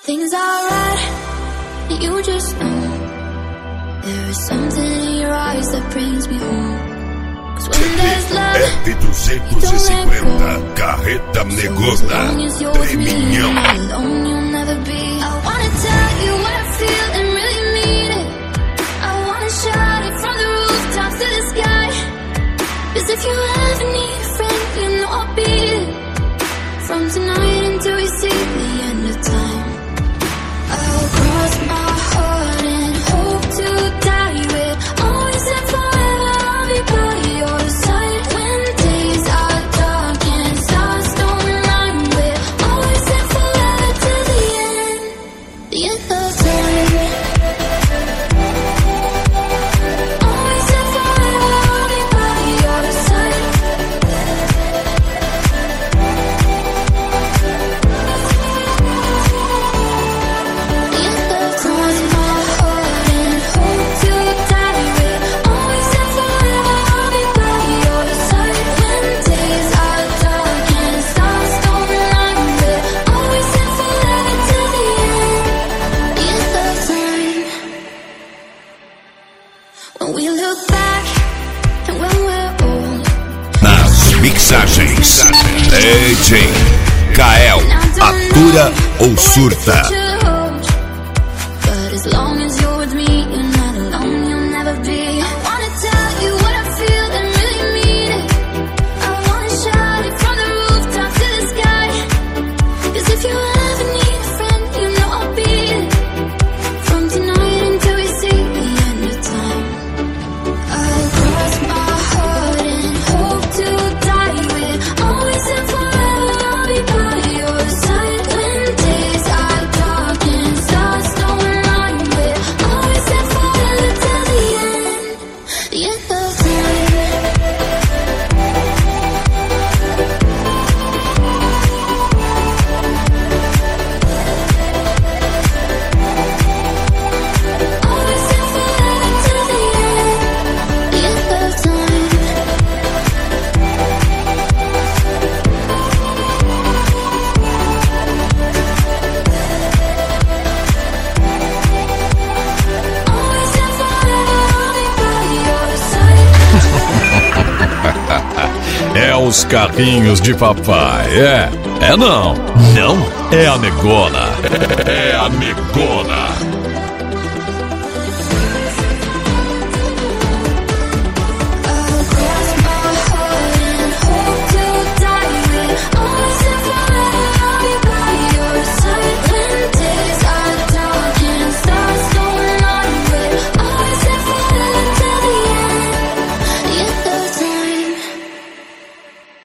Things are right, you just know. There is something in your eyes that brings me home. F250, Carreta Negona, Treminhão. If you ever need a friend, you know I'll be it. From tonight until we see the end of time, I'll cross my heart and hope to die with. Always and forever I'll be by your side. When days are dark and stars don't rhyme with. Always and forever till the end of time. Always and forever I'll be by your side. Nas mixagens, DJ Kael, atura ou surta. But as long as you're with me, you're not alone, you'll never be. I wanna tell you what I feel and really mean it. I wanna shout it from the rooftop to the sky. 'Cause if you ever need a friend, you know I'll be it. From tonight until we see the end of time, I'll cross my heart and hope to die with. Always and forever I'll be by your side. When days are dark and stars don't rhyme with. Always and forever till the end of time. Always and forever till the end of time. Always and forever I'll be by your side. É os carrinhos de papai, é não, é a Negona, é a Negona.